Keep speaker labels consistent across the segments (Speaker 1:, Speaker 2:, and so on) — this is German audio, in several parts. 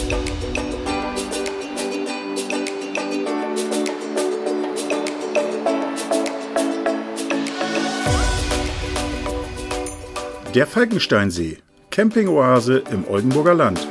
Speaker 1: Der Falkensteinsee, Campingoase im Oldenburger Land.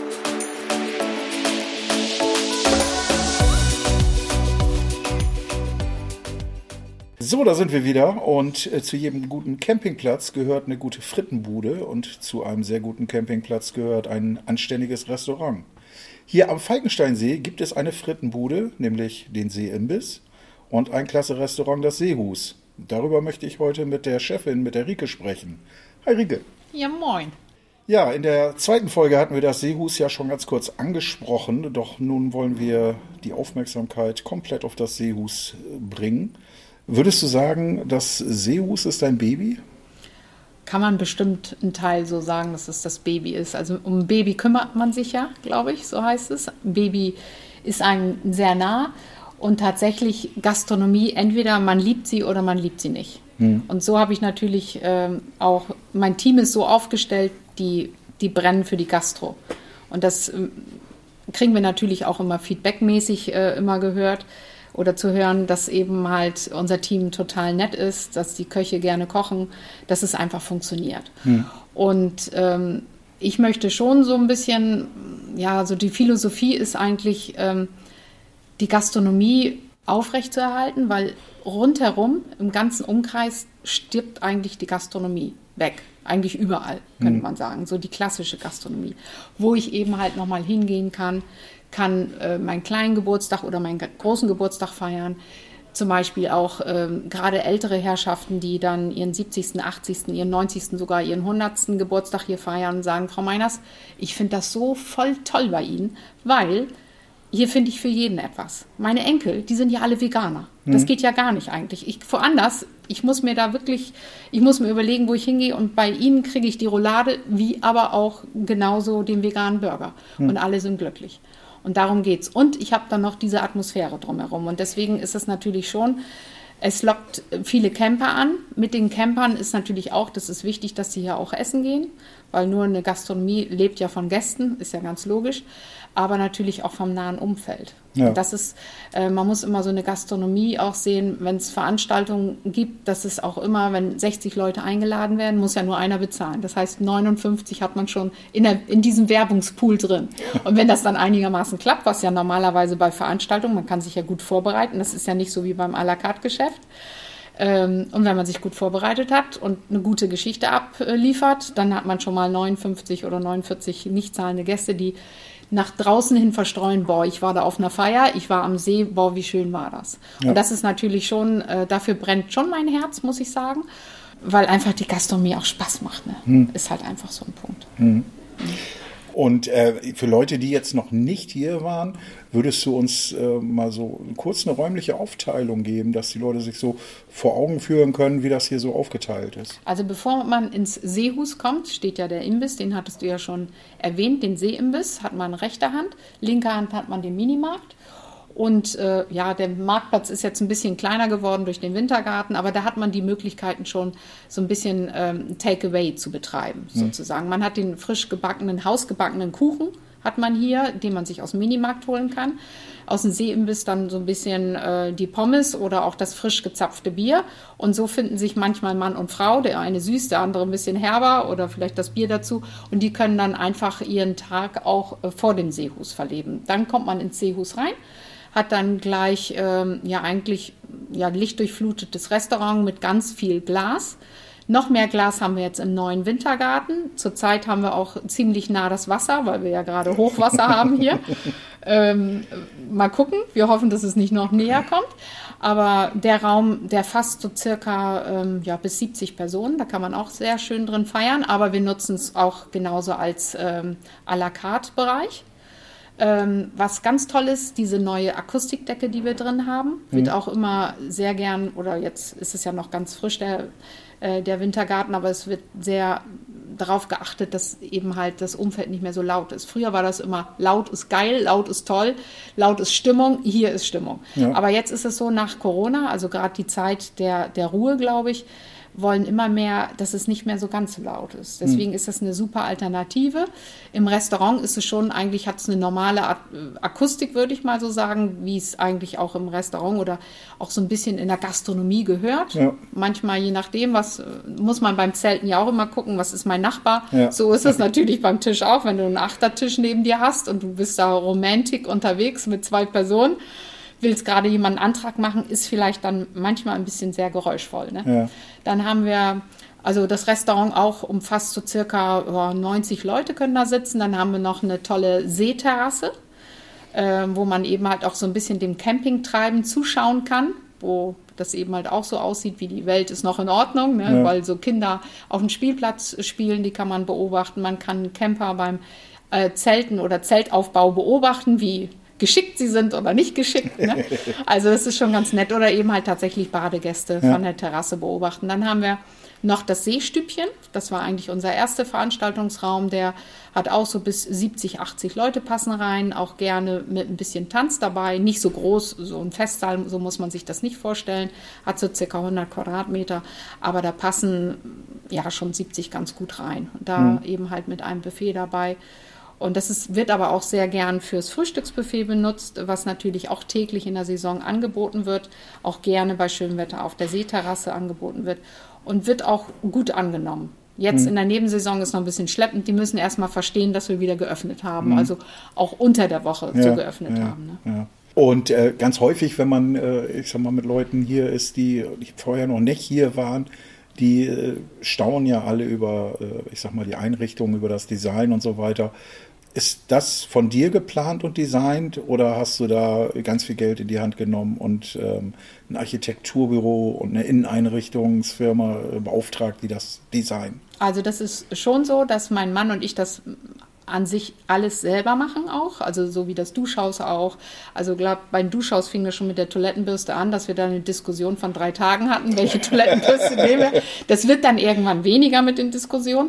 Speaker 1: So, da sind wir wieder und zu jedem guten Campingplatz gehört eine gute Frittenbude und zu einem sehr guten Campingplatz gehört ein anständiges Restaurant. Hier am Falkensteinsee gibt es eine Frittenbude, nämlich den Seeimbiss, und ein klasse Restaurant, das Seehus. Darüber möchte ich heute mit der Chefin, mit der Rike, sprechen. Hi Rike.
Speaker 2: Ja, moin.
Speaker 1: Ja, in der zweiten Folge hatten wir das Seehus ja schon ganz kurz angesprochen, doch nun wollen wir die Aufmerksamkeit komplett auf das Seehus bringen. Würdest du sagen, das Seehus ist dein Baby?
Speaker 2: Kann man bestimmt einen Teil so sagen, dass es das Baby ist. Also um ein Baby kümmert man sich ja, glaube ich, so heißt es. Ein Baby ist einem sehr nah und tatsächlich Gastronomie, entweder man liebt sie oder man liebt sie nicht. Und so habe ich natürlich auch, mein Team ist so aufgestellt, die brennen für die Gastro. Und das kriegen wir natürlich auch immer feedbackmäßig immer gehört oder zu hören, dass eben halt unser Team total nett ist, dass die Köche gerne kochen, dass es einfach funktioniert. Und ich möchte schon so ein bisschen, ja, so die Philosophie ist eigentlich, die Gastronomie aufrechtzuerhalten, weil rundherum im ganzen Umkreis stirbt eigentlich die Gastronomie weg. Eigentlich überall, könnte man sagen. So die klassische Gastronomie. Wo ich eben halt nochmal hingehen kann meinen kleinen Geburtstag oder meinen großen Geburtstag feiern. Zum Beispiel auch gerade ältere Herrschaften, die dann ihren 70., 80., ihren 90., sogar ihren 100. Geburtstag hier feiern, sagen, Frau Meiners, ich finde das so voll toll bei Ihnen, weil hier finde ich für jeden etwas. Meine Enkel, die sind ja alle Veganer. Das geht ja gar nicht eigentlich. Ich muss mir überlegen, wo ich hingehe und bei ihnen kriege ich die Roulade, wie aber auch genauso den veganen Burger. Und alle sind glücklich. Und darum geht's. Und ich habe dann noch diese Atmosphäre drumherum. Und deswegen ist es natürlich schon, es lockt viele Camper an. Mit den Campern ist natürlich auch, das ist wichtig, dass sie hier auch essen gehen, weil nur eine Gastronomie lebt ja von Gästen, ist ja ganz logisch, aber natürlich auch vom nahen Umfeld. Ja. Und das ist, man muss immer so eine Gastronomie auch sehen, wenn es Veranstaltungen gibt, dass es auch immer, wenn 60 Leute eingeladen werden, muss ja nur einer bezahlen. Das heißt, 59 hat man schon in diesem Werbungspool drin. Und wenn das dann einigermaßen klappt, was ja normalerweise bei Veranstaltungen, man kann sich ja gut vorbereiten, das ist ja nicht so wie beim à la carte Geschäft. Und wenn man sich gut vorbereitet hat und eine gute Geschichte abliefert, dann hat man schon mal 59 oder 49 nicht zahlende Gäste, die nach draußen hin verstreuen, boah, ich war da auf einer Feier, ich war am See, boah, wie schön war das. Ja. Und das ist natürlich schon, dafür brennt schon mein Herz, muss ich sagen, weil einfach die Gastronomie auch Spaß macht. Ne? Ist halt einfach so ein Punkt.
Speaker 1: Und für Leute, die jetzt noch nicht hier waren, würdest du uns mal so kurz eine räumliche Aufteilung geben, dass die Leute sich so vor Augen führen können, wie das hier so aufgeteilt ist?
Speaker 2: Also bevor man ins Seehus kommt, steht ja der Imbiss, den hattest du ja schon erwähnt, den Seeimbiss hat man rechte Hand, linke Hand hat man den Minimarkt. Und der Marktplatz ist jetzt ein bisschen kleiner geworden durch den Wintergarten, aber da hat man die Möglichkeiten schon so ein bisschen Takeaway zu betreiben, sozusagen. Man hat den frisch gebackenen, hausgebackenen Kuchen, hat man hier, den man sich aus dem Minimarkt holen kann. Aus dem Seeimbiss dann so ein bisschen die Pommes oder auch das frisch gezapfte Bier. Und so finden sich manchmal Mann und Frau, der eine süß, der andere ein bisschen herber oder vielleicht das Bier dazu. Und die können dann einfach ihren Tag auch vor dem Seehus verleben. Dann kommt man ins Seehus rein, hat dann gleich lichtdurchflutetes Restaurant mit ganz viel Glas. Noch mehr Glas haben wir jetzt im neuen Wintergarten. Zurzeit haben wir auch ziemlich nah das Wasser, weil wir ja gerade Hochwasser haben hier. Mal gucken, wir hoffen, dass es nicht noch näher kommt. Aber der Raum, der fasst so circa bis 70 Personen, da kann man auch sehr schön drin feiern. Aber wir nutzen es auch genauso als à la carte Bereich. Was ganz toll ist, diese neue Akustikdecke, die wir drin haben, wird auch immer sehr gern, oder jetzt ist es ja noch ganz frisch, der Wintergarten, aber es wird sehr darauf geachtet, dass eben halt das Umfeld nicht mehr so laut ist. Früher war das immer, laut ist geil, laut ist toll, laut ist Stimmung, hier ist Stimmung. Ja. Aber jetzt ist es so, nach Corona, also gerade die Zeit der Ruhe, glaube ich, wollen immer mehr, dass es nicht mehr so ganz so laut ist. Deswegen ist das eine super Alternative. Im Restaurant ist es schon, eigentlich hat es eine normale Akustik, würde ich mal so sagen, wie es eigentlich auch im Restaurant oder auch so ein bisschen in der Gastronomie gehört. Ja. Manchmal, je nachdem, was muss man beim Zelten ja auch immer gucken, was ist mein Nachbar. Ja. So ist es natürlich beim Tisch auch, wenn du einen Achtertisch neben dir hast und du bist da romantic unterwegs mit 2 Personen, willst gerade jemanden einen Antrag machen, ist vielleicht dann manchmal ein bisschen sehr geräuschvoll. Ne? Ja. Dann haben wir, also das Restaurant auch umfasst so circa 90 Leute können da sitzen. Dann haben wir noch eine tolle Seeterrasse, wo man eben halt auch so ein bisschen dem Campingtreiben zuschauen kann, wo das eben halt auch so aussieht, wie die Welt ist noch in Ordnung, ne? Ja. Weil so Kinder auf dem Spielplatz spielen, die kann man beobachten. Man kann Camper beim Zelten oder Zeltaufbau beobachten, wie geschickt sie sind oder nicht geschickt. Ne? Also das ist schon ganz nett. Oder eben halt tatsächlich Badegäste von der Terrasse beobachten. Dann haben wir noch das Seestübchen. Das war eigentlich unser erster Veranstaltungsraum. Der hat auch so bis 70, 80 Leute passen rein. Auch gerne mit ein bisschen Tanz dabei. Nicht so groß, so ein Festsaal, so muss man sich das nicht vorstellen. Hat so circa 100 Quadratmeter. Aber da passen ja schon 70 ganz gut rein. Und da eben halt mit einem Buffet dabei. Und das wird aber auch sehr gern fürs Frühstücksbuffet benutzt, was natürlich auch täglich in der Saison angeboten wird, auch gerne bei schönem Wetter auf der Seeterrasse angeboten wird und wird auch gut angenommen. Jetzt in der Nebensaison ist noch ein bisschen schleppend, die müssen erstmal verstehen, dass wir wieder geöffnet haben, also auch unter der Woche so geöffnet haben. Ne? Ja.
Speaker 1: Und ganz häufig, wenn man, ich sag mal, mit Leuten hier ist, die vorher noch nicht hier waren, die staunen ja alle über, ich sag mal, die Einrichtung, über das Design und so weiter. Ist das von dir geplant und designt oder hast du da ganz viel Geld in die Hand genommen und ein Architekturbüro und eine Inneneinrichtungsfirma beauftragt, die das designen?
Speaker 2: Also das ist schon so, dass mein Mann und ich das an sich alles selber machen auch, also so wie das Duschhaus auch. Also glaube, beim Duschhaus fing das schon mit der Toilettenbürste an, dass wir dann eine Diskussion von 3 Tagen hatten, welche Toilettenbürste nehmen wir. Das wird dann irgendwann weniger mit den Diskussionen.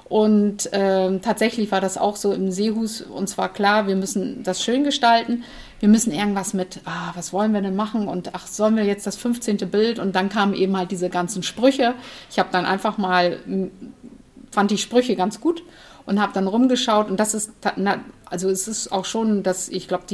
Speaker 2: Und tatsächlich war das auch so im Seehus. Uns war klar, wir müssen das schön gestalten. Wir müssen irgendwas mit, was wollen wir denn machen? Und sollen wir jetzt das 15. Bild? Und dann kamen eben halt diese ganzen Sprüche. Ich habe dann einfach mal, fand die Sprüche ganz gut und habe dann rumgeschaut. Und das ist, also es ist auch schon, ich glaube,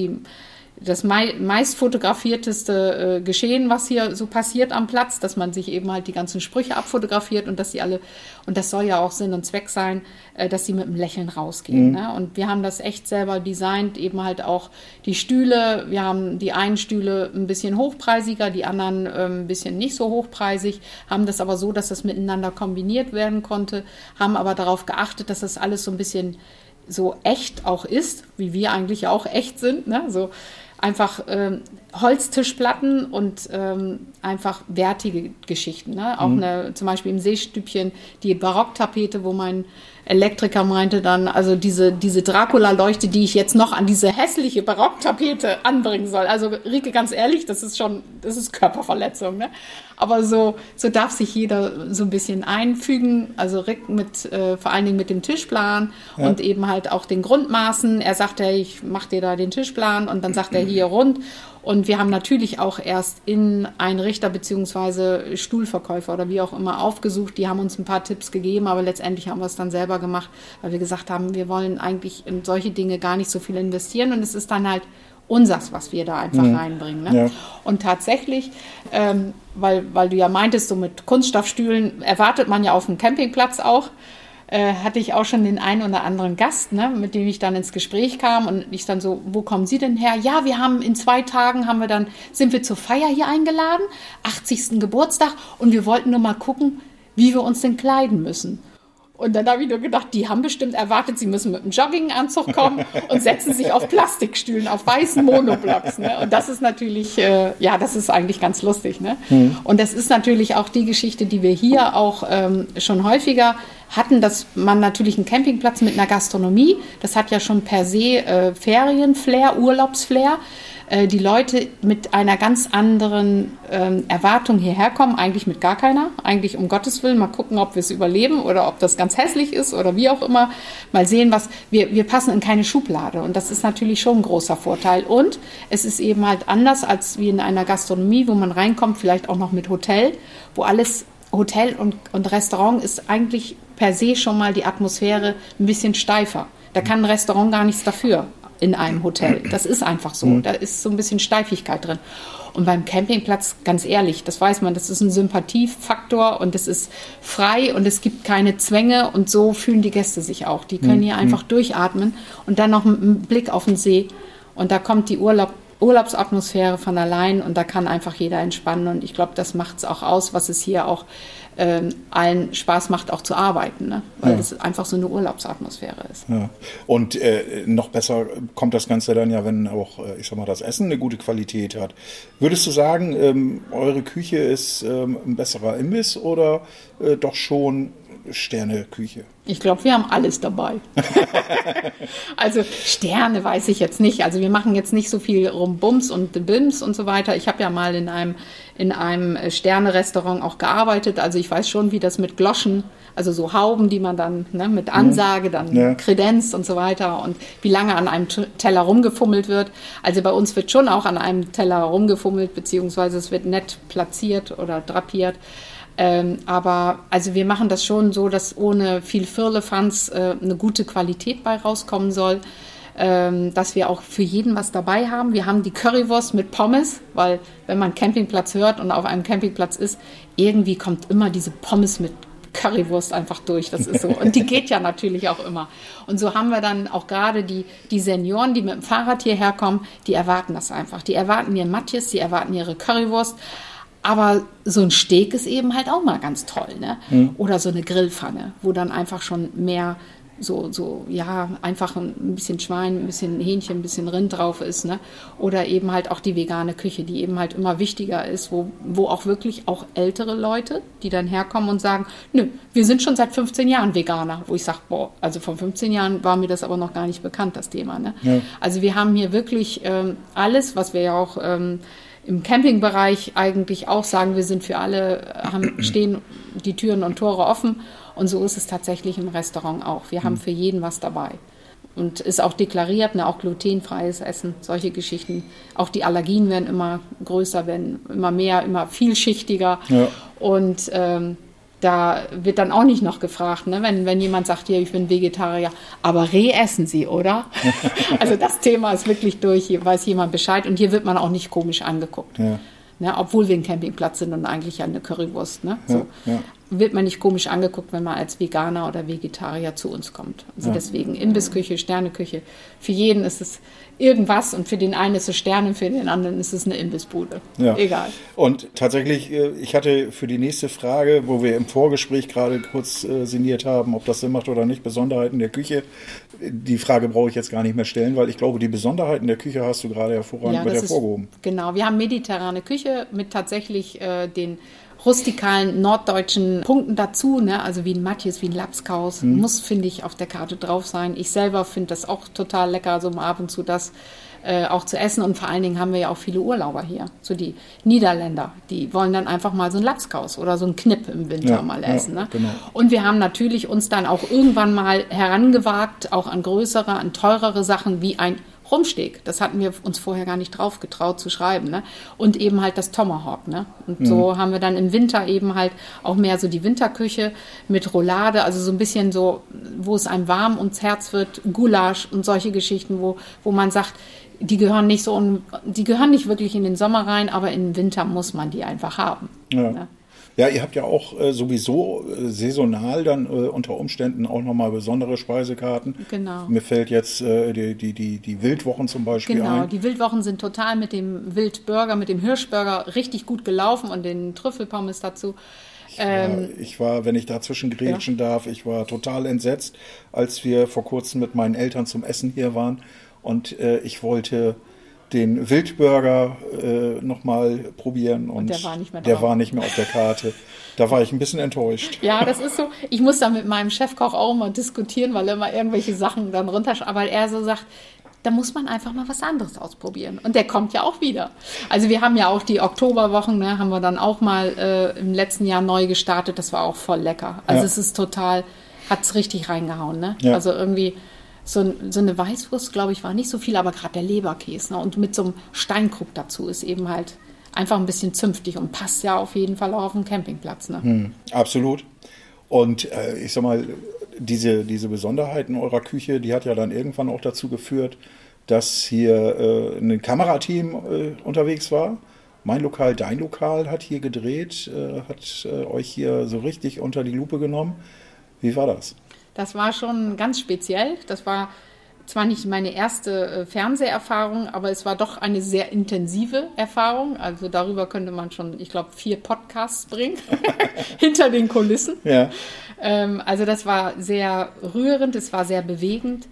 Speaker 2: das meist fotografierteste Geschehen, was hier so passiert am Platz, dass man sich eben halt die ganzen Sprüche abfotografiert und dass die alle, und das soll ja auch Sinn und Zweck sein, dass die mit einem Lächeln rausgehen. Ne? Und wir haben das echt selber designt, eben halt auch die Stühle. Wir haben die einen Stühle ein bisschen hochpreisiger, die anderen ein bisschen nicht so hochpreisig, haben das aber so, dass das miteinander kombiniert werden konnte, haben aber darauf geachtet, dass das alles so ein bisschen so echt auch ist, wie wir eigentlich auch echt sind, ne? So einfach Holztischplatten und einfach wertige Geschichten. Ne? Auch zum Beispiel im Seestübchen die Barocktapete, wo mein Elektriker meinte dann, also diese Dracula-Leuchte, die ich jetzt noch an diese hässliche Barocktapete anbringen soll. Also Rike, ganz ehrlich, das ist Körperverletzung. Ne? Aber so darf sich jeder so ein bisschen einfügen. Also Rick vor allen Dingen mit dem Tischplan und eben halt auch den Grundmaßen. Er sagte, ich mache dir da den Tischplan und dann sagt er hier rund. Und wir haben natürlich auch erst Inneneinrichter bzw. Stuhlverkäufer oder wie auch immer aufgesucht. Die haben uns ein paar Tipps gegeben, aber letztendlich haben wir es dann selber gemacht, weil wir gesagt haben, wir wollen eigentlich in solche Dinge gar nicht so viel investieren. Und es ist dann halt unsers, was wir da einfach reinbringen. Ne? Ja. Und tatsächlich, weil du ja meintest, so mit Kunststoffstühlen erwartet man ja auf dem Campingplatz auch, hatte ich auch schon den einen oder anderen Gast, ne, mit dem ich dann ins Gespräch kam und ich dann so, wo kommen Sie denn her? Ja, wir haben in 2 Tagen sind wir zur Feier hier eingeladen, 80. Geburtstag und wir wollten nur mal gucken, wie wir uns denn kleiden müssen. Und dann habe ich nur gedacht, die haben bestimmt erwartet, sie müssen mit einem Jogginganzug kommen und setzen sich auf Plastikstühlen, auf weißen Monoblocks. Ne? Und das ist natürlich, das ist eigentlich ganz lustig. Ne? Und das ist natürlich auch die Geschichte, die wir hier auch schon häufiger hatten, dass man natürlich einen Campingplatz mit einer Gastronomie, das hat ja schon per se Ferienflair, Urlaubsflair, die Leute mit einer ganz anderen Erwartung hierher kommen, eigentlich mit gar keiner, eigentlich um Gottes Willen, mal gucken, ob wir es überleben oder ob das ganz hässlich ist oder wie auch immer, mal sehen, wir passen in keine Schublade und das ist natürlich schon ein großer Vorteil und es ist eben halt anders als wie in einer Gastronomie, wo man reinkommt, vielleicht auch noch mit Hotel, wo alles Hotel und Restaurant ist eigentlich per se schon mal die Atmosphäre ein bisschen steifer. Da kann ein Restaurant gar nichts dafür in einem Hotel. Das ist einfach so. Da ist so ein bisschen Steifigkeit drin. Und beim Campingplatz, ganz ehrlich, das weiß man, das ist ein Sympathiefaktor und es ist frei und es gibt keine Zwänge und so fühlen die Gäste sich auch. Die können hier einfach durchatmen und dann noch einen Blick auf den See und da kommt die Urlaubsatmosphäre von allein und da kann einfach jeder entspannen und ich glaube, das macht es auch aus, was es hier auch allen Spaß macht, auch zu arbeiten, ne? Weil das einfach so eine Urlaubsatmosphäre ist.
Speaker 1: Ja. Und noch besser kommt das Ganze dann ja, wenn auch, ich sag mal, das Essen eine gute Qualität hat. Würdest du sagen, eure Küche ist ein besserer Imbiss oder doch schon Sterneküche?
Speaker 2: Ich glaube, wir haben alles dabei. Also Sterne weiß ich jetzt nicht. Also wir machen jetzt nicht so viel Rumbums und Bims und so weiter. Ich habe ja mal in einem Sterne-Restaurant auch gearbeitet. Also ich weiß schon, wie das mit Gloschen, also so Hauben, die man dann mit Ansage dann kredenzt und so weiter und wie lange an einem Teller rumgefummelt wird. Also bei uns wird schon auch an einem Teller rumgefummelt, beziehungsweise es wird nett platziert oder drapiert. Aber also wir machen das schon so, dass ohne viel Firlefanz eine gute Qualität bei rauskommen soll, dass wir auch für jeden was dabei haben. Wir haben die Currywurst mit Pommes, weil wenn man Campingplatz hört und auf einem Campingplatz ist, irgendwie kommt immer diese Pommes mit Currywurst einfach durch, das ist so. Und die geht ja natürlich auch immer. Und so haben wir dann auch gerade die Senioren, die mit dem Fahrrad hierher kommen, die erwarten das einfach. Die erwarten ihren Matjes, die erwarten ihre Currywurst. Aber so ein Steak ist eben halt auch mal ganz toll, ne? Oder so eine Grillpfanne, wo dann einfach schon mehr einfach ein bisschen Schwein, ein bisschen Hähnchen, ein bisschen Rind drauf ist, ne? Oder eben halt auch die vegane Küche, die eben halt immer wichtiger ist, wo auch wirklich auch ältere Leute, die dann herkommen und sagen, nö, wir sind schon seit 15 Jahren Veganer, wo ich sage, also vor 15 Jahren war mir das aber noch gar nicht bekannt, das Thema, ne? Ja. Also wir haben hier wirklich alles, was wir ja auch im Campingbereich eigentlich auch sagen, wir sind für alle, stehen die Türen und Tore offen. Und so ist es tatsächlich im Restaurant auch. Wir haben für jeden was dabei. Und ist auch deklariert, ne, auch glutenfreies Essen, solche Geschichten. Auch die Allergien werden immer größer, werden immer mehr, immer vielschichtiger. Ja. Und da wird dann auch nicht noch gefragt, ne? Wenn jemand sagt, ja, ich bin Vegetarier, aber Reh essen Sie, oder? Also das Thema ist wirklich durch, hier weiß jemand Bescheid und hier wird man auch nicht komisch angeguckt. Ja. Ne? Obwohl wir ein Campingplatz sind und eigentlich eine Currywurst. Ne? So. Ja. Wird man nicht komisch angeguckt, wenn man als Veganer oder Vegetarier zu uns kommt. Also deswegen Imbissküche, Sterneküche. Für jeden ist es irgendwas und für den einen ist es Sterne, für den anderen ist es eine Imbissbude. Ja. Egal.
Speaker 1: Und tatsächlich, ich hatte für die nächste Frage, wo wir im Vorgespräch gerade kurz sinniert haben, ob das Sinn macht oder nicht, Besonderheiten der Küche. Die Frage brauche ich jetzt gar nicht mehr stellen, weil ich glaube, die Besonderheiten der Küche hast du gerade hervorragend mit hervorgehoben.
Speaker 2: Genau, wir haben mediterrane Küche mit tatsächlich den rustikalen norddeutschen Punkten dazu, ne? Also wie ein Matjes, wie ein Lapskaus, muss, finde ich, auf der Karte drauf sein. Ich selber finde das auch total lecker, so ab und zu das auch zu essen und vor allen Dingen haben wir ja auch viele Urlauber hier, so die Niederländer, die wollen dann einfach mal so ein Lapskaus oder so ein Knipp im Winter mal essen. Ne? Genau. Und wir haben natürlich uns dann auch irgendwann mal herangewagt, auch an größere, an teurere Sachen wie ein Rumsteak. Das hatten wir uns vorher gar nicht drauf getraut zu schreiben. Ne? Und eben halt das Tomahawk. Ne? Und so haben wir dann im Winter eben halt auch mehr so die Winterküche mit Roulade, also so ein bisschen so, wo es einem warm ums Herz wird, Gulasch und solche Geschichten, wo man sagt, die gehören nicht wirklich in den Sommer rein, aber im Winter muss man die einfach haben.
Speaker 1: Ja.
Speaker 2: Ne?
Speaker 1: Ja, ihr habt ja auch sowieso saisonal dann unter Umständen auch nochmal besondere Speisekarten.
Speaker 2: Genau.
Speaker 1: Mir fällt jetzt die Wildwochen zum Beispiel ein.
Speaker 2: Genau, die Wildwochen sind total mit dem Wildburger, mit dem Hirschburger richtig gut gelaufen und den Trüffelpommes dazu.
Speaker 1: Ich war, wenn ich dazwischen grätschen darf, ich war total entsetzt, als wir vor kurzem mit meinen Eltern zum Essen hier waren und ich wollte den Wildburger nochmal probieren und der war nicht mehr auf der Karte. Da war ich ein bisschen enttäuscht.
Speaker 2: Ja, das ist so. Ich muss da mit meinem Chefkoch auch mal diskutieren, weil er immer irgendwelche Sachen dann runterschreibt, aber er so sagt, da muss man einfach mal was anderes ausprobieren. Und der kommt ja auch wieder. Also wir haben ja auch die Oktoberwochen, ne, haben wir dann auch mal im letzten Jahr neu gestartet. Das war auch voll lecker. Also es ist total, hat's richtig reingehauen. Ne? Ja. Also irgendwie so eine Weißwurst, glaube ich, war nicht so viel, aber gerade der Leberkäse. Ne? Und mit so einem Steinkrug dazu ist eben halt einfach ein bisschen zünftig und passt ja auf jeden Fall auch auf den Campingplatz. Ne?
Speaker 1: Absolut. Und ich sag mal, diese Besonderheiten eurer Küche, die hat ja dann irgendwann auch dazu geführt, dass hier ein Kamerateam unterwegs war. Mein Lokal, dein Lokal hat hier gedreht, hat euch hier so richtig unter die Lupe genommen. Wie war das?
Speaker 2: Das war schon ganz speziell. Das war zwar nicht meine erste Fernseherfahrung, aber es war doch eine sehr intensive Erfahrung. Also darüber könnte man schon, ich glaube, 4 Podcasts bringen, hinter den Kulissen.
Speaker 1: Ja.
Speaker 2: Also das war sehr rührend, es war sehr bewegend.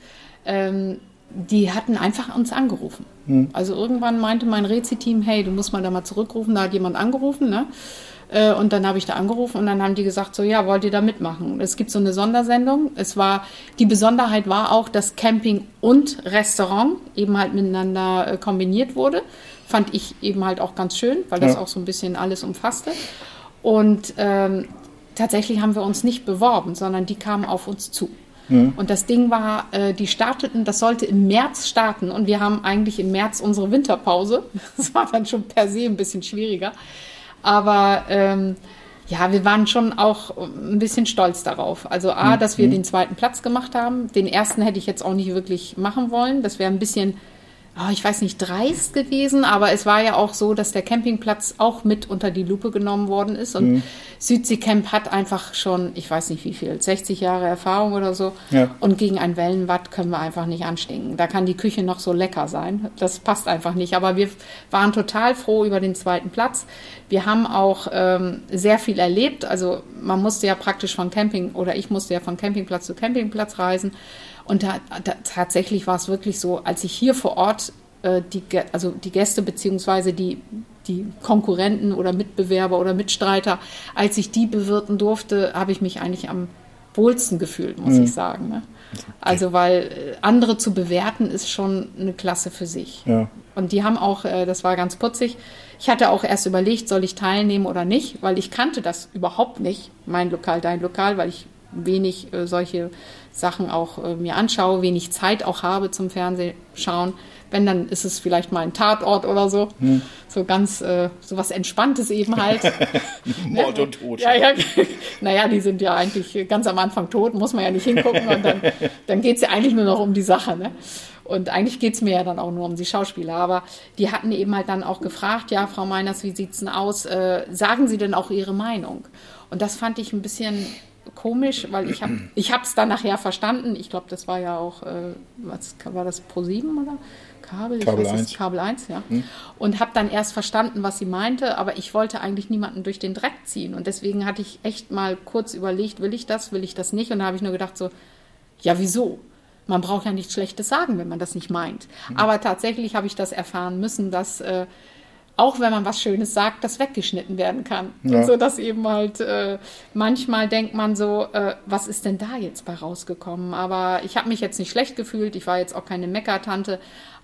Speaker 2: Die hatten einfach uns angerufen. Also irgendwann meinte mein Rezi-Team, hey, du musst mal da mal zurückrufen. Da hat jemand angerufen, ne? Und dann habe ich da angerufen und dann haben die gesagt, so ja, wollt ihr da mitmachen? Es gibt so eine Sondersendung. Die Besonderheit war auch, dass Camping und Restaurant eben halt miteinander kombiniert wurde. Fand ich eben halt auch ganz schön, weil das auch so ein bisschen alles umfasste. Und tatsächlich haben wir uns nicht beworben, sondern die kamen auf uns zu. Und das Ding war, das sollte im März starten und wir haben eigentlich im März unsere Winterpause. Das war dann schon per se ein bisschen schwieriger. Aber wir waren schon auch ein bisschen stolz darauf. Also dass wir den 2. Platz gemacht haben. Den 1. hätte ich jetzt auch nicht wirklich machen wollen. Das wäre ein bisschen, ich weiß nicht, dreist gewesen. Aber es war ja auch so, dass der Campingplatz auch mit unter die Lupe genommen worden ist. Und Südseecamp hat einfach schon, ich weiß nicht wie viel, 60 Jahre Erfahrung oder so. Ja. Und gegen ein Wellenwatt können wir einfach nicht anstinken. Da kann die Küche noch so lecker sein. Das passt einfach nicht. Aber wir waren total froh über den 2. Platz. Wir haben auch sehr viel erlebt. Also man musste ja praktisch ich musste ja von Campingplatz zu Campingplatz reisen. Und tatsächlich war es wirklich so, als ich hier vor Ort die Gäste beziehungsweise die Konkurrenten oder Mitbewerber oder Mitstreiter, als ich die bewirten durfte, habe ich mich eigentlich am wohlsten gefühlt, muss ich sagen. Ne? Also weil andere zu bewerten ist schon eine Klasse für sich. Ja. Und die haben auch, das war ganz putzig, ich hatte auch erst überlegt, soll ich teilnehmen oder nicht, weil ich kannte das überhaupt nicht, mein Lokal, dein Lokal, weil ich wenig solche Sachen auch mir anschaue, wenig Zeit auch habe zum Fernsehschauen. Wenn, dann ist es vielleicht mal ein Tatort oder so. So ganz, so was Entspanntes eben halt.
Speaker 1: Mord und Tod.
Speaker 2: Ja. Naja, die sind ja eigentlich ganz am Anfang tot, muss man ja nicht hingucken. Und dann geht es ja eigentlich nur noch um die Sache. Ne? Und eigentlich geht es mir ja dann auch nur um die Schauspieler. Aber die hatten eben halt dann auch gefragt, ja, Frau Meiners, wie sieht's denn aus? Sagen Sie denn auch Ihre Meinung? Und das fand ich ein bisschen komisch, weil ich habe es dann nachher verstanden. Ich glaube, das war ja auch, was war das, Pro7 oder? Kabel 1. Kabel 1, ja. Und habe dann erst verstanden, was sie meinte, aber ich wollte eigentlich niemanden durch den Dreck ziehen. Und deswegen hatte ich echt mal kurz überlegt, will ich das nicht? Und da habe ich nur gedacht so, ja, wieso? Man braucht ja nichts Schlechtes sagen, wenn man das nicht meint. Aber tatsächlich habe ich das erfahren müssen, dass auch wenn man was Schönes sagt, das weggeschnitten werden kann. Ja. Und so, dass eben halt manchmal denkt man so, was ist denn da jetzt bei rausgekommen? Aber ich habe mich jetzt nicht schlecht gefühlt, ich war jetzt auch keine Meckertante,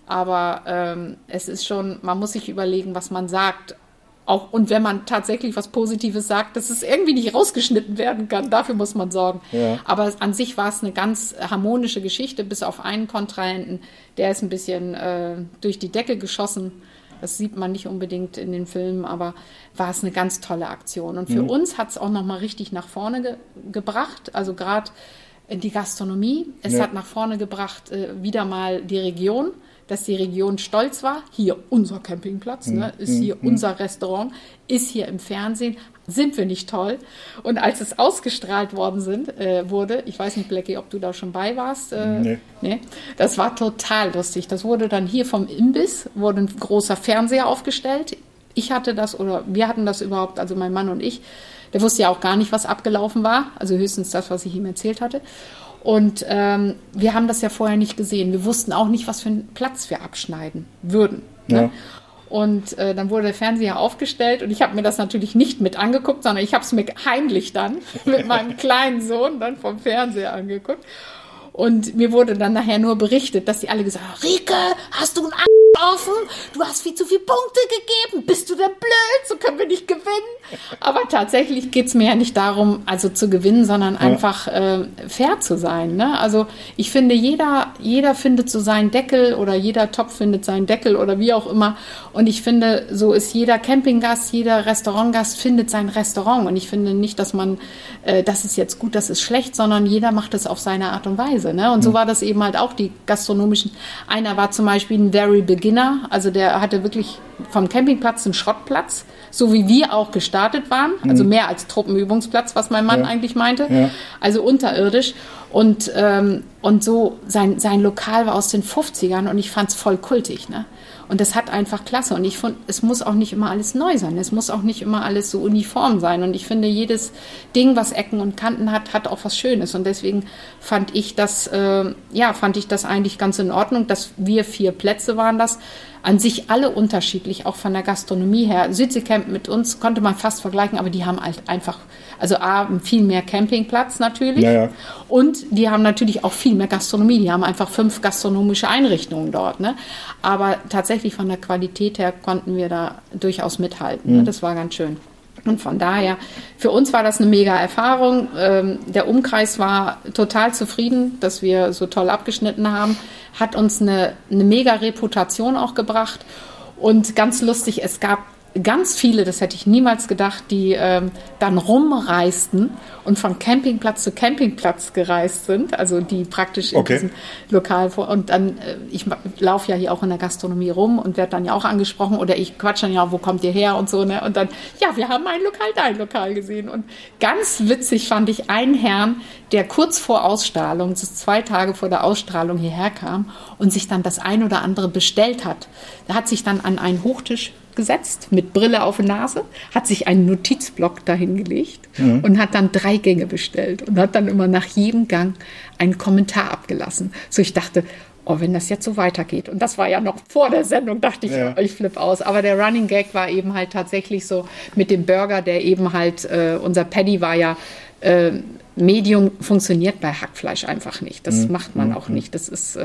Speaker 2: aber es ist schon, man muss sich überlegen, was man sagt. Auch, und wenn man tatsächlich was Positives sagt, dass es irgendwie nicht rausgeschnitten werden kann, dafür muss man sorgen. Ja. Aber an sich war es eine ganz harmonische Geschichte, bis auf einen Kontrahenten, der ist ein bisschen durch die Decke geschossen. Das sieht man nicht unbedingt in den Filmen, aber war es eine ganz tolle Aktion. Und für uns hat es auch nochmal richtig nach vorne gebracht, also gerade die Gastronomie. Es hat nach vorne gebracht wieder mal die Region, dass die Region stolz war. Hier unser Campingplatz, ist hier unser Restaurant, ist hier im Fernsehen. Sind wir nicht toll? Und als es ausgestrahlt wurde, ich weiß nicht, Blackie, ob du da schon bei warst. Nee. Das war total lustig. Das wurde dann hier vom Imbiss, wurde ein großer Fernseher aufgestellt. Wir hatten das überhaupt, also mein Mann und ich. Der wusste ja auch gar nicht, was abgelaufen war. Also höchstens das, was ich ihm erzählt hatte. Und wir haben das ja vorher nicht gesehen. Wir wussten auch nicht, was für einen Platz wir abschneiden würden. Ja. Ne? Und dann wurde der Fernseher aufgestellt und ich habe mir das natürlich nicht mit angeguckt, sondern ich habe es mir heimlich dann mit meinem kleinen Sohn dann vom Fernseher angeguckt. Und mir wurde dann nachher nur berichtet, dass die alle gesagt haben, Rike, hast du einen offen? Du hast viel zu viele Punkte gegeben. Bist du denn blöd? So können wir nicht gewinnen. Aber tatsächlich geht es mir ja nicht darum, also zu gewinnen, sondern einfach fair zu sein. Ne? Also ich finde, jeder findet so seinen Deckel oder jeder Topf findet seinen Deckel oder wie auch immer. Und ich finde, so ist jeder Campinggast, jeder Restaurantgast findet sein Restaurant. Und ich finde nicht, dass man, das ist jetzt gut, das ist schlecht, sondern jeder macht es auf seine Art und Weise. Ne? Und so war das eben halt auch die gastronomischen. Einer war zum Beispiel ein Very Beginner, also der hatte wirklich vom Campingplatz einen Schrottplatz, so wie wir auch gestartet waren, also mehr als Truppenübungsplatz, was mein Mann eigentlich meinte, also unterirdisch. Und so sein Lokal war aus den 50ern und ich fand es voll kultig, ne? Und das hat einfach klasse. Und ich finde, es muss auch nicht immer alles neu sein. Es muss auch nicht immer alles so uniform sein. Und ich finde, jedes Ding, was Ecken und Kanten hat, hat auch was Schönes. Und deswegen fand ich das eigentlich ganz in Ordnung, dass wir 4 Plätze waren das. An sich alle unterschiedlich, auch von der Gastronomie her. Südseecamp mit uns konnte man fast vergleichen, aber die haben halt einfach, also A, viel mehr Campingplatz natürlich. Ja. Und die haben natürlich auch viel mehr Gastronomie. Die haben einfach 5 gastronomische Einrichtungen dort. Ne? Aber tatsächlich von der Qualität her konnten wir da durchaus mithalten. Ne? Das war ganz schön. Und von daher, für uns war das eine mega Erfahrung. Der Umkreis war total zufrieden, dass wir so toll abgeschnitten haben. Hat uns eine mega Reputation auch gebracht. Und ganz lustig, es gab ganz viele, das hätte ich niemals gedacht, die dann rumreisten und von Campingplatz zu Campingplatz gereist sind, also die praktisch in diesem Lokal vor. Und dann, ich laufe ja hier auch in der Gastronomie rum und werde dann ja auch angesprochen oder ich quatsch dann ja, wo kommt ihr her und so, ne? Und dann, ja, wir haben dein Lokal gesehen. Und ganz witzig fand ich einen Herrn, der kurz vor Ausstrahlung, so 2 Tage vor der Ausstrahlung hierher kam und sich dann das ein oder andere bestellt hat. Der hat sich dann an einen Hochtisch gesetzt, mit Brille auf der Nase, hat sich einen Notizblock dahingelegt und hat dann 3 Gänge bestellt und hat dann immer nach jedem Gang einen Kommentar abgelassen. So, ich dachte, oh, wenn das jetzt so weitergeht. Und das war ja noch vor der Sendung, dachte ich, ich flippe aus. Aber der Running Gag war eben halt tatsächlich so mit dem Burger, der eben halt, unser Paddy war ja, Medium funktioniert bei Hackfleisch einfach nicht. Das macht man auch nicht. Das ist,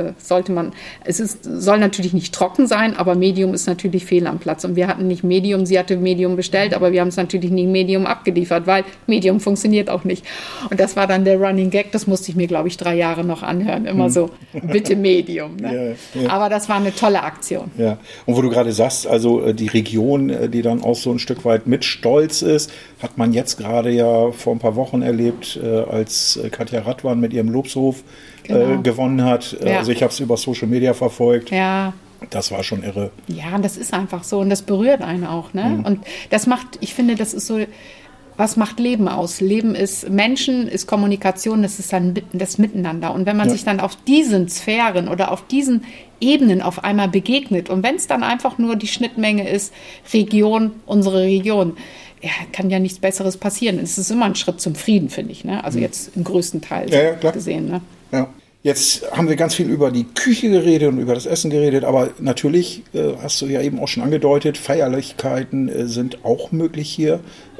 Speaker 2: soll natürlich nicht trocken sein, aber Medium ist natürlich fehl am Platz. Und wir hatten nicht Medium, sie hatte Medium bestellt, aber wir haben es natürlich nicht Medium abgeliefert, weil Medium funktioniert auch nicht. Und das war dann der Running Gag, das musste ich mir, glaube ich, 3 Jahre noch anhören. Immer so, bitte Medium. Ne? Ja. Aber das war eine tolle Aktion. Ja.
Speaker 1: Und wo du gerade sagst, also die Region, die dann auch so ein Stück weit mit stolz ist, hat man jetzt gerade ja vor ein paar Wochen erlebt, als Katja Radwan mit ihrem Lobshof gewonnen hat. Ja. Also ich habe es über Social Media verfolgt. Ja. Das war schon irre.
Speaker 2: Ja, das ist einfach so und das berührt einen auch. Ne? Und das macht, ich finde, das ist so, was macht Leben aus? Leben ist Menschen, ist Kommunikation, das ist dann das Miteinander. Und wenn man sich dann auf diesen Sphären oder auf diesen Ebenen auf einmal begegnet und wenn es dann einfach nur die Schnittmenge ist, unsere Region, ja, kann ja nichts Besseres passieren. Es ist immer ein Schritt zum Frieden, finde ich. Ne? Also jetzt im größten Teil gesehen. Ne?
Speaker 1: Ja. Jetzt haben wir ganz viel über die Küche geredet und über das Essen geredet, aber natürlich, hast du ja eben auch schon angedeutet, Feierlichkeiten sind auch möglich hier.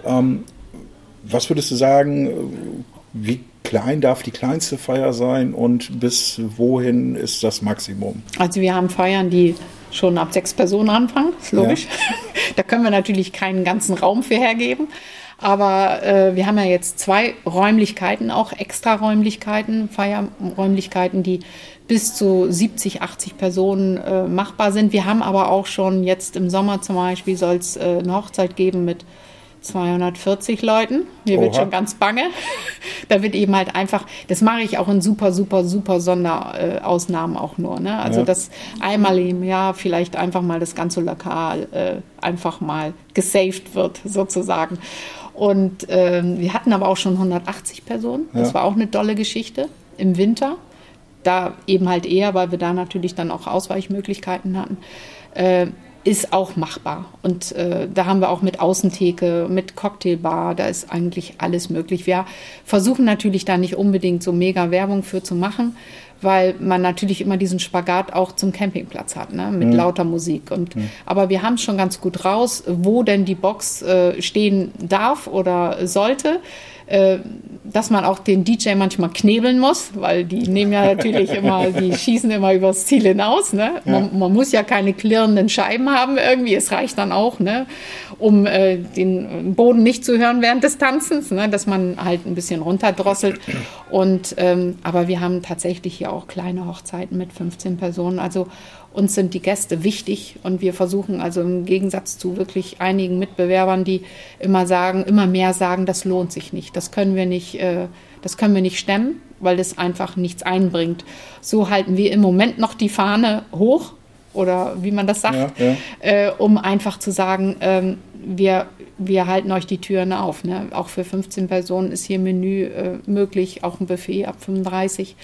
Speaker 1: Was würdest du sagen, wie klein darf die kleinste Feier sein und bis wohin ist das Maximum?
Speaker 2: Also wir haben Feiern, die schon ab 6 Personen anfangen, ist logisch. Ja. Da können wir natürlich keinen ganzen Raum für hergeben. Aber wir haben ja jetzt 2 Räumlichkeiten, auch extra Räumlichkeiten, Feierräumlichkeiten, die bis zu 70, 80 Personen machbar sind. Wir haben aber auch schon jetzt im Sommer zum Beispiel soll es eine Hochzeit geben mit 240 Leuten. Mir wird schon ganz bange. Da wird eben halt einfach, das mache ich auch in super Sonderausnahmen auch nur. Ne? Also das einmal im Jahr vielleicht einfach mal das ganze Lokal einfach mal gesaved wird sozusagen. Und wir hatten aber auch schon 180 Personen. Das war auch eine tolle Geschichte im Winter. Da eben halt eher, weil wir da natürlich dann auch Ausweichmöglichkeiten hatten. Ist auch machbar. Und da haben wir auch mit Außentheke, mit Cocktailbar, da ist eigentlich alles möglich. Wir versuchen natürlich da nicht unbedingt so mega Werbung für zu machen, weil man natürlich immer diesen Spagat auch zum Campingplatz hat, ne? Mit lauter Musik. Aber wir haben es schon ganz gut raus, wo denn die Box stehen darf oder sollte. Dass man auch den DJ manchmal knebeln muss, weil die nehmen ja natürlich immer, die schießen immer übers Ziel hinaus. Ne? Man muss ja keine klirrenden Scheiben haben irgendwie, es reicht dann auch, ne? Um den Boden nicht zu hören während des Tanzens, ne? Dass man halt ein bisschen runterdrosselt. Und aber wir haben tatsächlich hier auch kleine Hochzeiten mit 15 Personen. Also uns sind die Gäste wichtig und wir versuchen also im Gegensatz zu wirklich einigen Mitbewerbern, die immer mehr sagen, das lohnt sich nicht. Das können wir nicht stemmen, weil das einfach nichts einbringt. So halten wir im Moment noch die Fahne hoch, oder wie man das sagt, um einfach zu sagen, wir halten euch die Türen auf. Ne? Auch für 15 Personen ist hier Menü möglich, auch ein Buffet ab 35,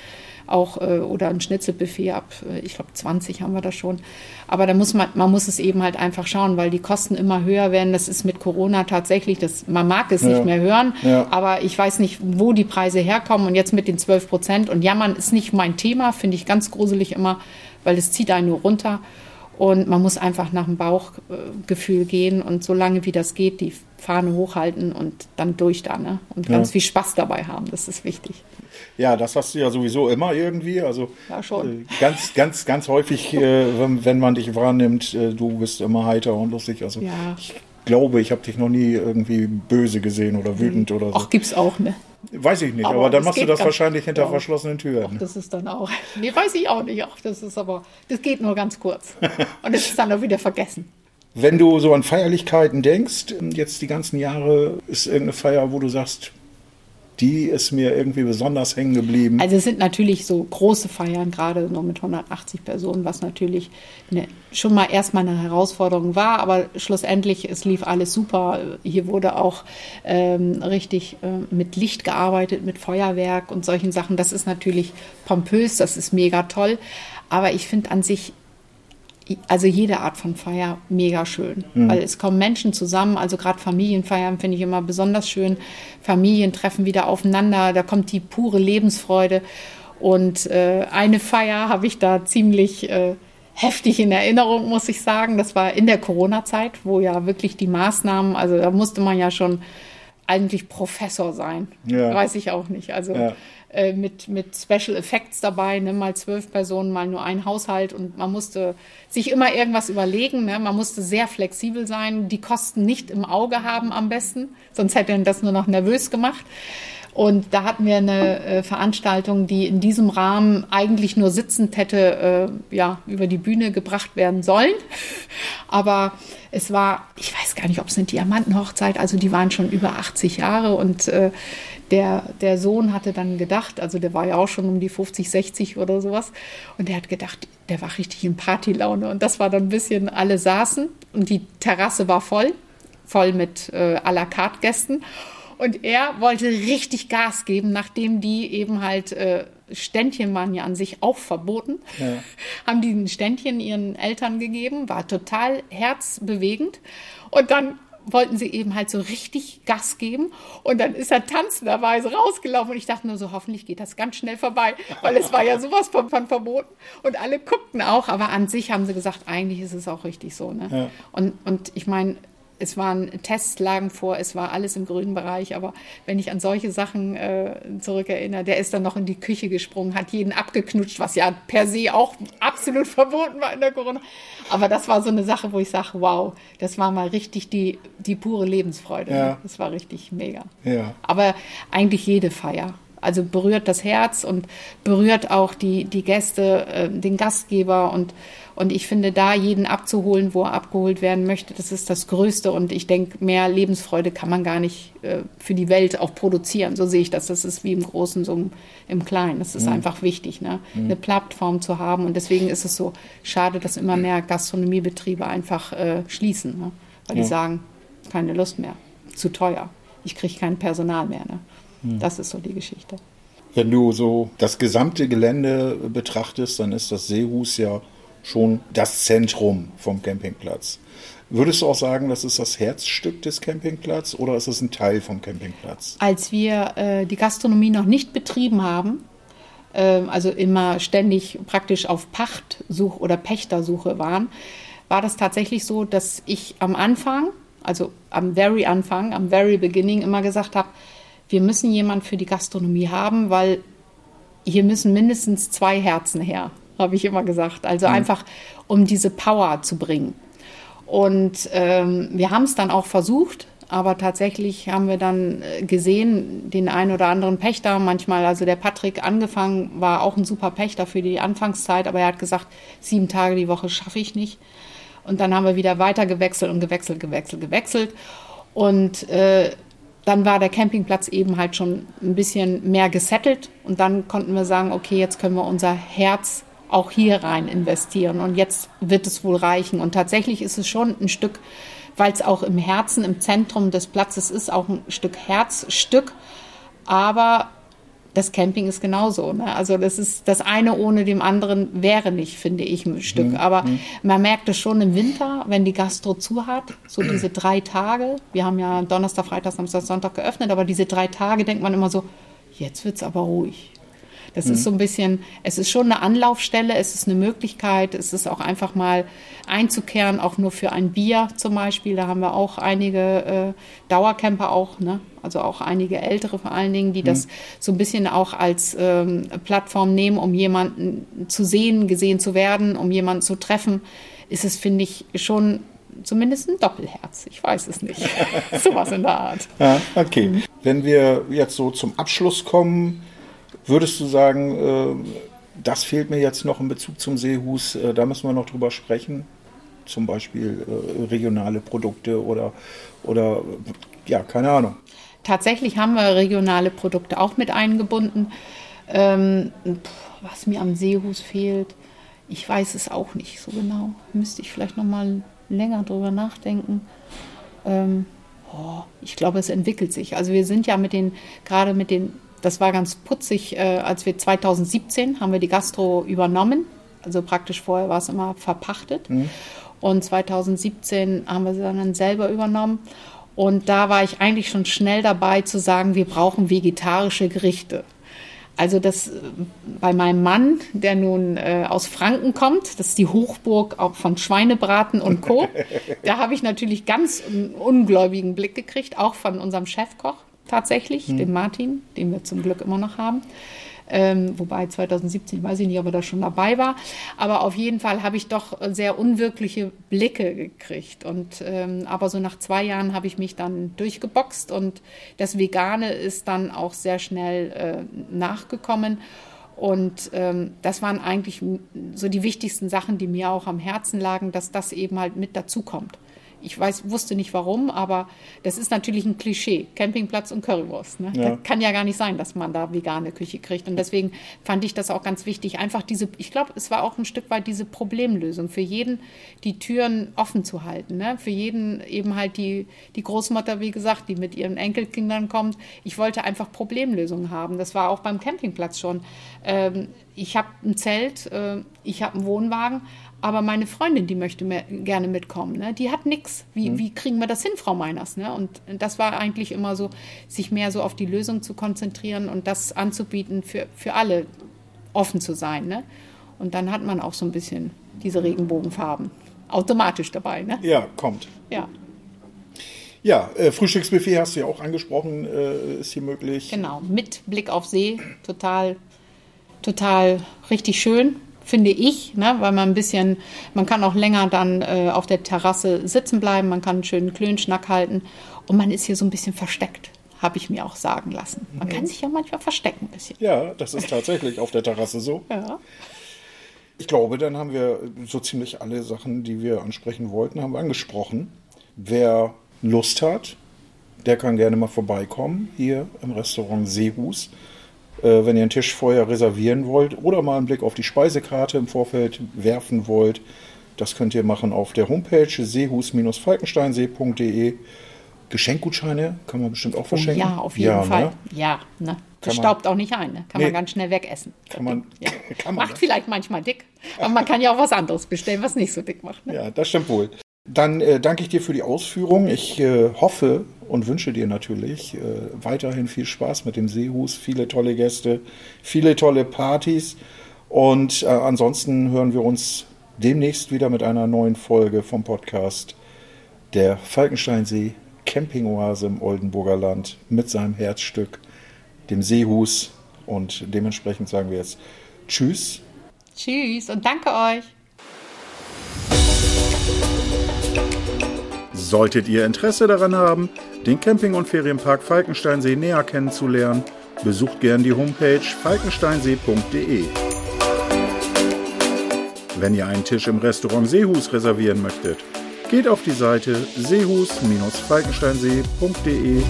Speaker 2: oder ein Schnitzelbuffet ab, ich glaube 20 haben wir da schon. Aber da man muss es eben halt einfach schauen, weil die Kosten immer höher werden. Das ist mit Corona tatsächlich, man mag es nicht mehr hören, aber ich weiß nicht, wo die Preise herkommen. Und jetzt mit den 12%, und jammern ist nicht mein Thema, finde ich ganz gruselig immer, weil es zieht einen nur runter. Und man muss einfach nach dem Bauchgefühl gehen und so lange wie das geht, die Fahne hochhalten und dann durch da, ne? Und ganz viel Spaß dabei haben, das ist wichtig.
Speaker 1: Ja, das hast du ja sowieso immer irgendwie, also
Speaker 2: ja, schon.
Speaker 1: Ganz häufig, wenn man dich wahrnimmt, du bist immer heiter und lustig, also ich glaube, ich habe dich noch nie irgendwie böse gesehen oder wütend oder so.
Speaker 2: Ach, gibt's auch, ne?
Speaker 1: Weiß ich nicht, aber dann machst du das wahrscheinlich hinter verschlossenen Türen.
Speaker 2: Ach, das ist dann auch, nee, weiß ich auch nicht, das geht nur ganz kurz und es ist dann auch wieder vergessen.
Speaker 1: Wenn du so an Feierlichkeiten denkst, jetzt die ganzen Jahre, ist irgendeine Feier, wo du sagst, die ist mir irgendwie besonders hängen geblieben?
Speaker 2: Also es sind natürlich so große Feiern, gerade nur mit 180 Personen, was natürlich schon mal erstmal eine Herausforderung war, aber schlussendlich, es lief alles super. Hier wurde auch richtig mit Licht gearbeitet, mit Feuerwerk und solchen Sachen. Das ist natürlich pompös, das ist mega toll, aber ich finde an sich, also jede Art von Feier mega schön, weil es kommen Menschen zusammen, also gerade Familienfeiern finde ich immer besonders schön. Familien treffen wieder aufeinander, da kommt die pure Lebensfreude und eine Feier habe ich da ziemlich heftig in Erinnerung, muss ich sagen. Das war in der Corona-Zeit, wo ja wirklich die Maßnahmen, also da musste man ja schon eigentlich Professor sein, weiß ich auch nicht, also mit Special Effects dabei, ne? Mal 12 Personen, mal nur ein Haushalt und man musste sich immer irgendwas überlegen, ne? Man musste sehr flexibel sein, die Kosten nicht im Auge haben am besten, sonst hätte das nur noch nervös gemacht. Und da hatten wir eine Veranstaltung, die in diesem Rahmen eigentlich nur sitzend hätte über die Bühne gebracht werden sollen. Aber es war, ich weiß gar nicht, ob es eine Diamantenhochzeit, also die waren schon über 80 Jahre und der Sohn hatte dann gedacht, also der war ja auch schon um die 50, 60 oder sowas, und der hat gedacht, der war richtig in Partylaune. Und das war dann ein bisschen, alle saßen und die Terrasse war voll mit à la carte Gästen. Und er wollte richtig Gas geben, nachdem die eben halt, Ständchen waren ja an sich auch verboten, haben die ein Ständchen ihren Eltern gegeben, war total herzbewegend. Und dann wollten sie eben halt so richtig Gas geben. Und dann ist er tanzenderweise rausgelaufen. Und ich dachte nur so, hoffentlich geht das ganz schnell vorbei, weil es war ja sowas von verboten. Und alle guckten auch, aber an sich haben sie gesagt, eigentlich ist es auch richtig so. Ne? Ja. Und ich meine, es waren Tests lagen vor, es war alles im grünen Bereich, aber wenn ich an solche Sachen zurückerinnere, der ist dann noch in die Küche gesprungen, hat jeden abgeknutscht, was ja per se auch absolut verboten war in der Corona. Aber das war so eine Sache, wo ich sage, wow, das war mal richtig die pure Lebensfreude. Ja. Das war richtig mega. Ja. Aber eigentlich jede Feier. Also berührt das Herz und berührt auch die Gäste, den Gastgeber und ich finde, da jeden abzuholen, wo er abgeholt werden möchte, das ist das Größte. Und ich denke, mehr Lebensfreude kann man gar nicht für die Welt auch produzieren. So sehe ich das. Das ist wie im Großen, so im Kleinen. Das ist einfach wichtig, ne? Eine Plattform zu haben. Und deswegen ist es so schade, dass immer mehr Gastronomiebetriebe einfach schließen. Ne? Weil die sagen, keine Lust mehr, zu teuer. Ich kriege kein Personal mehr. Ne? Das ist so die Geschichte.
Speaker 1: Wenn du so das gesamte Gelände betrachtest, dann ist das Seehus ja schon das Zentrum vom Campingplatz. Würdest du auch sagen, das ist das Herzstück des Campingplatzes oder ist es ein Teil vom Campingplatz?
Speaker 2: Als wir die Gastronomie noch nicht betrieben haben, also immer ständig praktisch auf Pachtsuche oder Pächtersuche waren, war das tatsächlich so, dass ich am Anfang, also am very beginning immer gesagt habe, wir müssen jemanden für die Gastronomie haben, weil hier müssen mindestens 2 Herzen her, habe ich immer gesagt. Also einfach, um diese Power zu bringen. Und wir haben es dann auch versucht, Aber tatsächlich haben wir dann gesehen, den einen oder anderen Pächter manchmal, also der Patrick angefangen, war auch ein super Pächter für die Anfangszeit, aber er hat gesagt, 7 Tage die Woche schaffe ich nicht. Und dann haben wir wieder weiter gewechselt und gewechselt. Und dann war der Campingplatz eben halt schon ein bisschen mehr gesettelt. Und dann konnten wir sagen, okay, jetzt können wir unser Herz auch hier rein investieren. Und jetzt wird es wohl reichen. Und tatsächlich ist es schon ein Stück, weil es auch im Herzen, im Zentrum des Platzes ist, auch ein Stück Herzstück. Aber das Camping ist genauso. Ne? Also das ist das eine ohne dem anderen wäre nicht, finde ich, ein Stück. Aber man merkt es schon im Winter, wenn die Gastro zu hat, so diese 3 Tage. Wir haben ja Donnerstag, Freitag, Samstag, Sonntag geöffnet, aber diese 3 Tage denkt man immer so, jetzt wird es aber ruhig. Das ist so ein bisschen, es ist schon eine Anlaufstelle, es ist eine Möglichkeit, es ist auch einfach mal einzukehren, auch nur für ein Bier zum Beispiel. Da haben wir auch einige Dauercamper auch, ne? Also auch einige ältere vor allen Dingen, die das so ein bisschen auch als Plattform nehmen, um jemanden zu sehen, gesehen zu werden, um jemanden zu treffen, ist es, finde ich, schon zumindest ein Doppelherz. Ich weiß es nicht. Sowas in der Art.
Speaker 1: Ja, okay. Wenn wir jetzt so zum Abschluss kommen, würdest du sagen, das fehlt mir jetzt noch in Bezug zum Seehus, da müssen wir noch drüber sprechen? Zum Beispiel regionale Produkte oder ja, keine Ahnung.
Speaker 2: Tatsächlich haben wir regionale Produkte auch mit eingebunden. Was mir am Seehus fehlt, ich weiß es auch nicht so genau. Müsste ich vielleicht noch mal länger drüber nachdenken. Ich glaube, es entwickelt sich. Also wir sind ja gerade mit den, das war ganz putzig, als wir 2017 haben wir die Gastro übernommen. Also praktisch vorher war es immer verpachtet. Und 2017 haben wir sie dann selber übernommen. Und da war ich eigentlich schon schnell dabei zu sagen, wir brauchen vegetarische Gerichte. Also das bei meinem Mann, der nun aus Franken kommt, das ist die Hochburg auch von Schweinebraten und Co. Da habe ich natürlich ganz einen ungläubigen Blick gekriegt, auch von unserem Chefkoch tatsächlich, dem Martin, den wir zum Glück immer noch haben. Wobei 2017, weiß ich nicht, ob er da schon dabei war. Aber auf jeden Fall habe ich doch sehr unwirkliche Blicke gekriegt. Und aber so nach 2 Jahren habe ich mich dann durchgeboxt und das Vegane ist dann auch sehr schnell nachgekommen. Und das waren eigentlich so die wichtigsten Sachen, die mir auch am Herzen lagen, dass das eben halt mit dazukommt. Ich wusste nicht warum, aber das ist natürlich ein Klischee. Campingplatz und Currywurst. Ne?
Speaker 1: Ja.
Speaker 2: Kann ja gar nicht sein, dass man da vegane Küche kriegt. Und deswegen fand ich das auch ganz wichtig. Einfach ich glaube, es war auch ein Stück weit diese Problemlösung. Für jeden die Türen offen zu halten. Ne? Für jeden eben halt die Großmutter, wie gesagt, die mit ihren Enkelkindern kommt. Ich wollte einfach Problemlösungen haben. Das war auch beim Campingplatz schon. Ich habe ein Zelt, ich habe einen Wohnwagen. Aber meine Freundin, die möchte gerne mitkommen. Ne? Die hat nichts. Wie kriegen wir das hin, Frau Meiners? Ne? Und das war eigentlich immer so, sich mehr so auf die Lösung zu konzentrieren und das anzubieten, für alle offen zu sein. Ne? Und dann hat man auch so ein bisschen diese Regenbogenfarben automatisch dabei. Ne?
Speaker 1: Ja, kommt.
Speaker 2: Ja.
Speaker 1: Ja, Frühstücksbuffet hast du ja auch angesprochen, ist hier möglich.
Speaker 2: Genau, mit Blick auf See, total richtig schön. Finde ich, ne, weil man kann auch länger dann auf der Terrasse sitzen bleiben, man kann einen schönen Klönschnack halten und man ist hier so ein bisschen versteckt, habe ich mir auch sagen lassen. Man kann sich ja manchmal verstecken ein bisschen.
Speaker 1: Ja, das ist tatsächlich auf der Terrasse so.
Speaker 2: Ja.
Speaker 1: Ich glaube, dann haben wir so ziemlich alle Sachen, die wir ansprechen wollten, haben wir angesprochen. Wer Lust hat, der kann gerne mal vorbeikommen, hier im Restaurant Seehus. Wenn ihr einen Tisch vorher reservieren wollt oder mal einen Blick auf die Speisekarte im Vorfeld werfen wollt, das könnt ihr machen auf der Homepage seehus-falkensteinsee.de. Geschenkgutscheine kann man bestimmt auch verschenken.
Speaker 2: Ja, auf jeden Fall.
Speaker 1: Ne?
Speaker 2: Ja, ne? Das staubt auch nicht ein. Ne? Kann man ganz schnell wegessen.
Speaker 1: Kann man
Speaker 2: macht vielleicht manchmal dick, aber man kann ja auch was anderes bestellen, was nicht so dick macht. Ne?
Speaker 1: Ja, das stimmt wohl. Dann danke ich dir für die Ausführung. Ich hoffe und wünsche dir natürlich weiterhin viel Spaß mit dem Seehus, viele tolle Gäste, viele tolle Partys und ansonsten hören wir uns demnächst wieder mit einer neuen Folge vom Podcast der Falkensteinsee Campingoase im Oldenburger Land mit seinem Herzstück, dem Seehus, und dementsprechend sagen wir jetzt Tschüss.
Speaker 2: Tschüss und danke euch.
Speaker 1: Solltet ihr Interesse daran haben, den Camping- und Ferienpark Falkensteinsee näher kennenzulernen, besucht gern die Homepage falkensteinsee.de. Wenn ihr einen Tisch im Restaurant Seehus reservieren möchtet, geht auf die Seite seehus-falkensteinsee.de.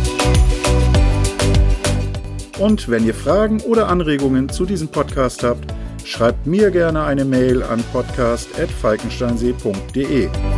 Speaker 1: Und wenn ihr Fragen oder Anregungen zu diesem Podcast habt, schreibt mir gerne eine Mail an podcast@falkensteinsee.de.